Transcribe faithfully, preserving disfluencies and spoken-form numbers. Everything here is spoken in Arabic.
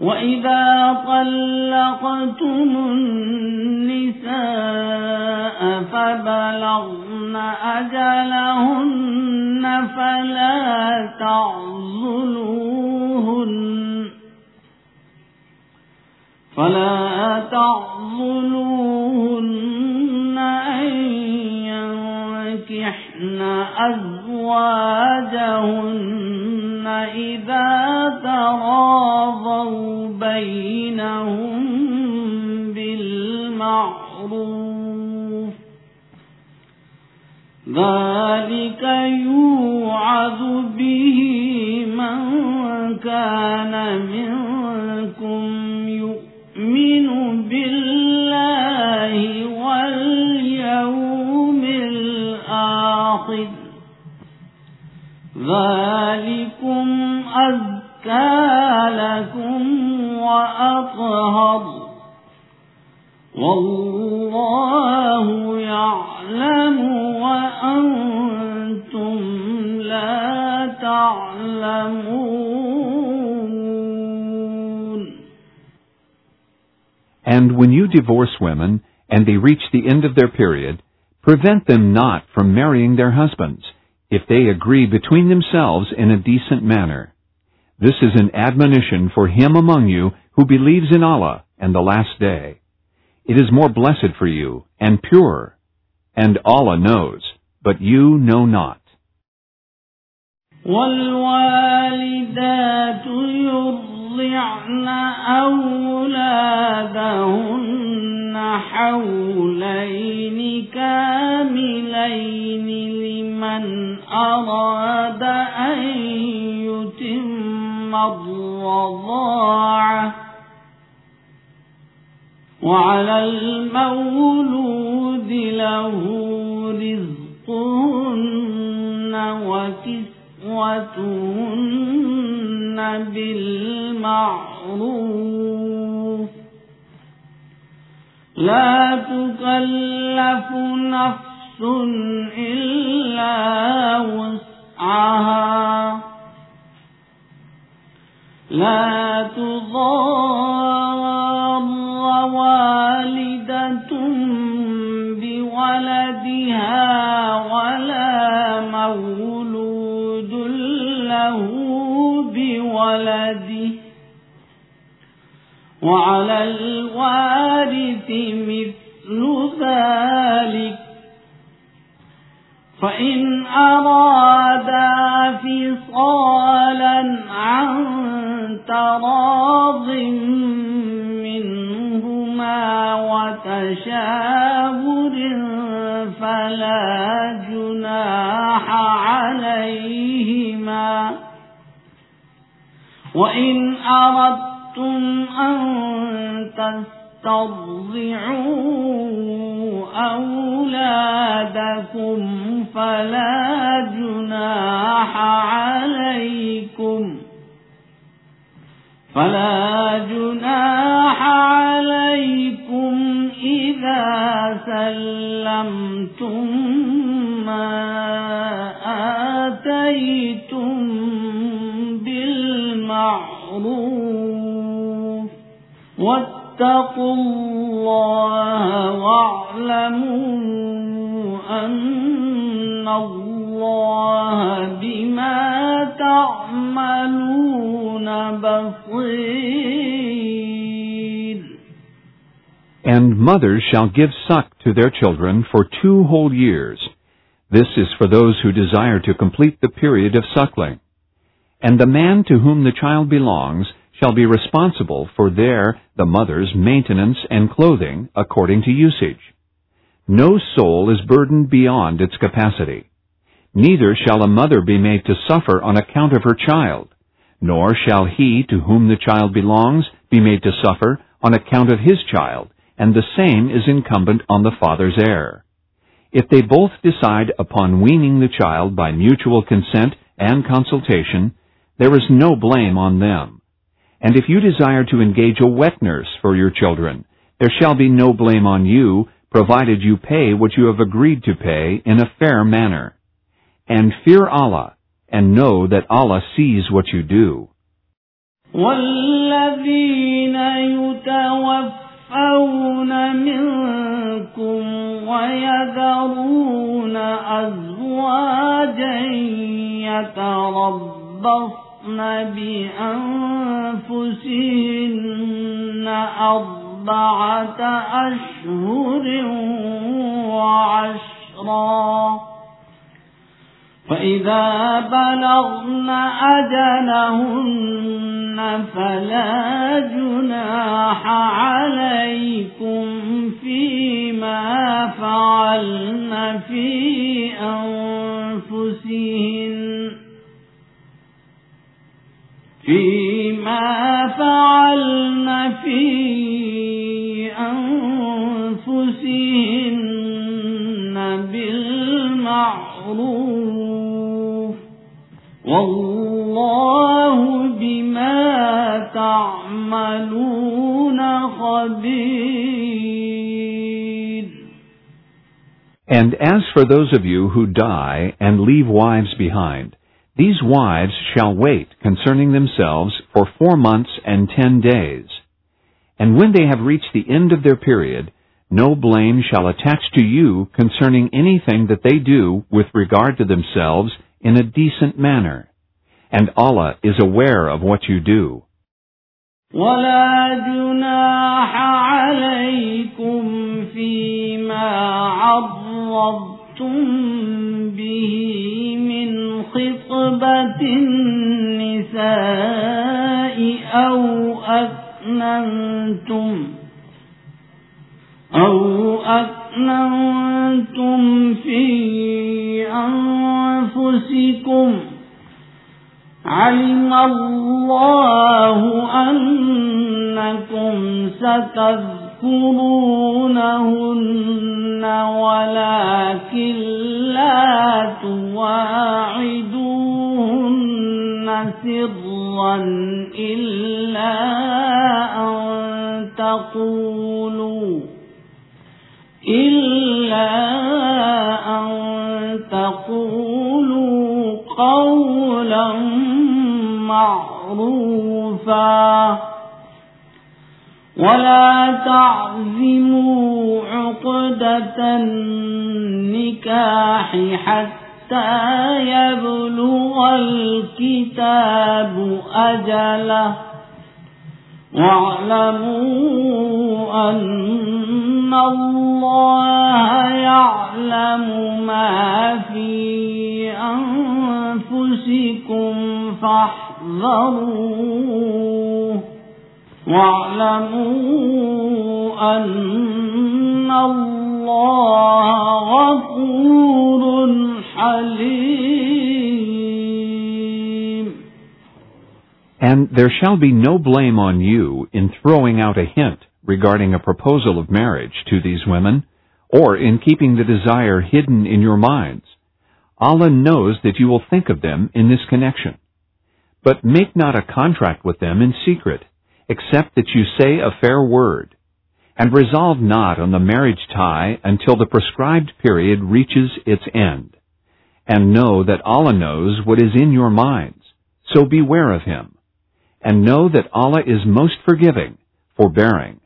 وإذا طلقتم النساء فبلغن أجلهن فلا تعضلوهن فلا تعضلوهن أن ينكحن أزواجهن إذا تراضوا بينهم بالمعروف ذلك يوعظ به من كان منكم يؤمن بالله واليوم الآخر ذلكم أزكى لكم وأطهر والله يعلم وأنتم لا تعلمون. And when you divorce women, and they reach the end of their period, prevent them not from marrying their husbands, if they agree between themselves in a decent manner. This is an admonition for him among you who believes in Allah and the last day. It is more blessed for you and purer, and Allah knows, but you know not. وَالْوَالِدَاتُ يُرْضِعْنَ أَوْلَادَهُنَّ حَوْلَيْنِ كَامِلَيْنِ لِمَنْ أَرَادَ أَنْ يُتِمَّ الرَّضَاعَةَ وَعَلَى الْمَوْلُودِ لَهُ رِزْقُهُنَّ وَكِسْوَتُهُنَّ بِالْمَعْرُوفِ لا تكلف نفس إلا وسعها لا تضار والدة بولدها ولا مولود له بولده وعلى الوارث مثل ذلك فإن أرادا فصالا عن تراض منهما وتشاور فلا جناح عليهما وإن أردتم أن تسترضعوا أولادكم فلا جناح عليكم فلا جناح عليكم إذا سلمتم ما آتيتم بالمعروف واتقوا الله واعلموا أن الله بما تعملون بصير. And mothers shall give suck to their children for two whole years. This is for those who desire to complete the period of suckling. And the man to whom the child belongs shall be responsible for their, the mother's, maintenance and clothing according to usage. No soul is burdened beyond its capacity. Neither shall a mother be made to suffer on account of her child, nor shall he to whom the child belongs be made to suffer on account of his child, and the same is incumbent on the father's heir. If they both decide upon weaning the child by mutual consent and consultation, there is no blame on them. And if you desire to engage a wet nurse for your children, there shall be no blame on you, provided you pay what you have agreed to pay in a fair manner. And fear Allah, and know that Allah sees what you do. واللاتي الذين يتوفون منكم ويذرون أزواجا يتربصن بأنفسهن أربعة أشهر وعشرا فإذا بلغن أجلهن فلا جناح عليكم فيما فعلن في أنفسهن فيما فعلن في أنفسهن بالمعروف والله بما تعملون خبير. And as for those of you who die and leave wives behind, these wives shall wait concerning themselves for four months and ten days. And when they have reached the end of their period, no blame shall attach to you concerning anything that they do with regard to themselves in a decent manner. And Allah is aware of what you do. ولا جناح عليكم فيما عرضتم به من خطبة النساء أو أكننتم أو أكننتم في أنفسكم علم الله أنكم ستذكرونهن ولكن لا تواعدوهن سرا إلا أن تقولوا إلا أن تقولوا قولا معروفا ولا تعزموا عقدة النكاح حتى يبلغ الكتاب أجله واعلموا أن الله يعلم ما في أنفسكم فاحذروه واعلموا أن الله غفور حليم. And there shall be no blame on you in throwing out a hint regarding a proposal of marriage to these women, or in keeping the desire hidden in your minds. Allah knows that you will think of them in this connection. But make not a contract with them in secret, except that you say a fair word, and resolve not on the marriage tie until the prescribed period reaches its end. And know that Allah knows what is in your minds, so beware of Him. And know that Allah is most forgiving, forbearing,